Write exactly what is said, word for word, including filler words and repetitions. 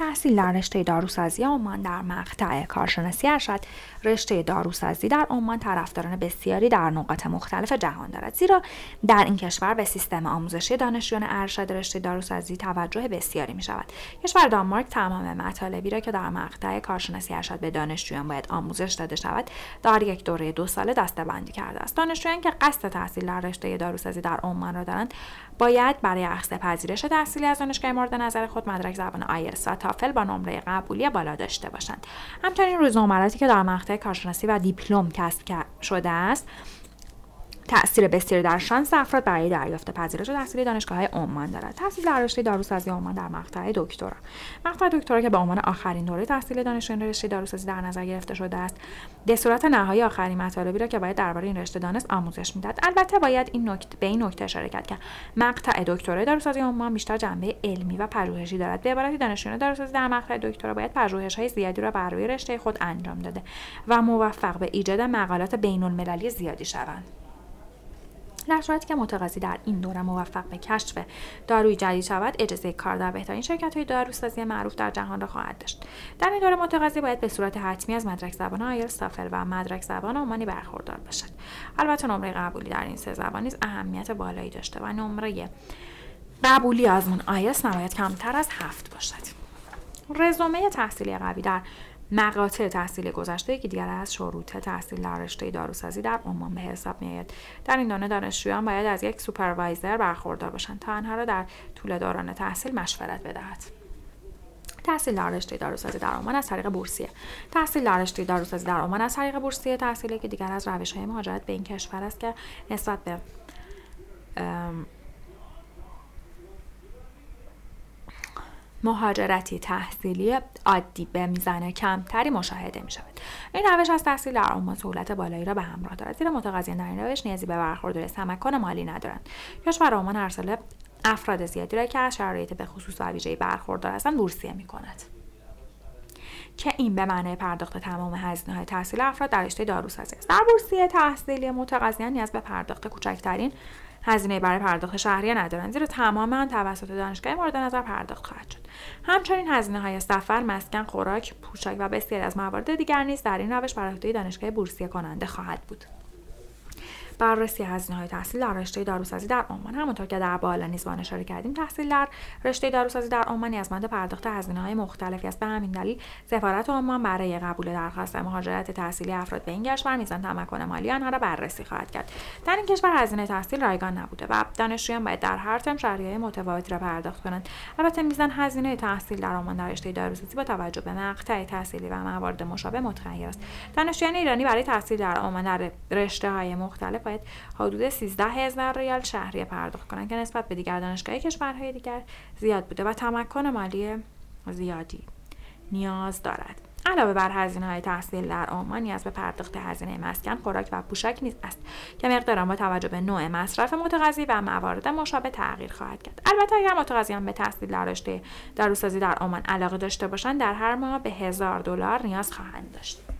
تحصیل در رشته داروسازی عمان در مقطع کارشناسی ارشد. رشته داروسازی در عمان طرفداران بسیاری در نقاط مختلف جهان دارد، زیرا در این کشور به سیستم آموزشی دانشجویان ارشد رشته داروسازی توجه بسیاری می شود. کشور دانمارک تمام مطالبی را که در مقطع کارشناسی ارشد به دانشجویان باید آموزش داده شود در یک دوره دو ساله دسته‌بندی کرده است. دانشجویان که قصد تحصیل در رشته داروسازی در عمان را دارند باید برای اخذ پذیرش تحصیلی از دانشگاه مورد نظر خود مدرک زبان آیلتس و تافل با نمره قبولی بالا داشته باشند. همچنین روزنمراتی که در مقطع کارشناسی و دیپلم کسب شده است تأثیر بسیاری در شانس افراد برای دریافت پذیرش تحصیلی دانشگاه‌های عمان دارد. تحصیل در رشته داروسازی عمان در مقطع دکترا. مقطع دکترا که به عنوان آخرین دوره تحصیل دانشجویان رشته داروسازی در نظر گرفته شده است، به صورت نهایی آخرین مطالبی را که باید درباره این رشته دانست آموزش می‌دهد. البته باید این نکته به این نکته اشاره کرد که مقطع دکترای داروسازی عمان بیشتر جنبه علمی و پژوهشی دارد. به عبارتی دانشجویان داروسازی در مقطع دکترا باید پژوهش‌های زیادی را بر روی رشته خود انجام داده و موفق به ایجاد مقالات بین‌المللی زیادی شوند. در صورتی که متقاضی در این دوره موفق به کشف داروی جدید شود، اجازه کار در بهترین شرکت‌های داروسازی معروف در جهان را خواهد داشت. در این دوره متقاضی باید به صورت حتمی از مدرک زبان آیلتس، تافل و مدرک زبان عمانی برخوردار باشد. البته نمره قبولی در این سه زبان نیز اهمیت بالایی داشته و نمره قبولی آزمون آیلتس نباید کمتر از هفت باشد. رزومه تحصیلی قوی در مقاطع تحصیل گذشته که دیگر از شروط تحصیل در رشته داروسازی در عمان به حساب می‌آید. در این دوره دانشجویان باید از یک سوپروایزر برخوردار باشند تا آنها را در طول دوران تحصیل مشورت بدهد. تحصیل در رشته داروسازی در عمان از طریق بورسیه. تحصیل در رشته داروسازی در عمان از طریق بورسیه تحصیلی که دیگر از روش‌های مهاجرت به این کشور است که نسبت به مهاجرتی تحصیلی عادی به میزان کمتری مشاهده می شود. این روش از تحصیل در عمان سهولت بالایی را به همراه دارد، زیرا متقاضیان در این روش نیازی به برخورداری از تمکن مالی ندارند. کشور عمان هر سال افراد زیادی را که از شرایط به خصوص و ویژه‌ای برخوردار هستند بورسیه می کند، که این به معنای پرداخت تمام هزینه‌های تحصیل افراد در رشته داروسازی است. در بورسیه تحصیلی متقاضیان نیاز به پرداخت کوچکترین هزینه برای پرداخت شهریه ندارند، زیرا تمام آن توسط دانشگاه مورد نظر پرداخت خواهد شد. همچنین هزینه‌های سفر، مسکن، خوراک، پوشاک و بسیاری از موارد دیگر نیز در این روش بر عهده دانشگاه بورسیه کننده خواهد بود. بررسی هزینه‌های تحصیل در رشته داروسازی در عمان. همونطور که در بالا نیز آن اشاره کردیم، تحصیل در رشته داروسازی در عمان نیازمند پرداخت هزینه‌های مختلفی است. به همین دلیل سفارت عمان برای قبول درخواست مهاجرت تحصیلی افراد به این کشور میزان تمکن مالی آنها را بررسی خواهد کرد. در این کشور هزینه تحصیل رایگان نبوده و دانشجویان باید در هر ترم شهریه‌های متفاوتی را پرداخت کنند. البته میزان هزینه تحصیل در عمان در رشته داروسازی با توجه به مقطع تحصیلی و موارد مشابه متغیر است. دانشجویان ایرانی برای تحصیل در عمان در رشته‌های مختلف باید حدود سیزده هزار ریال شهریه پرداخت کنند که نسبت به دیگر دانشگاه‌های کشورهای دیگر زیاد بوده و تمکن مالی زیادی نیاز دارد. علاوه بر هزینه‌های تحصیل در عمان نیاز به پرداخت هزینه مسکن، خوراک و پوشاک نیز است که مقدار آن با توجه به نوع مصرف متقاضی و موارد مشابه تغییر خواهد کرد. البته اگر متقاضیان به تحصیل در رشته داروسازی در عمان علاقه داشته باشند، در هر ماه به هزار دلار نیاز خواهند داشت.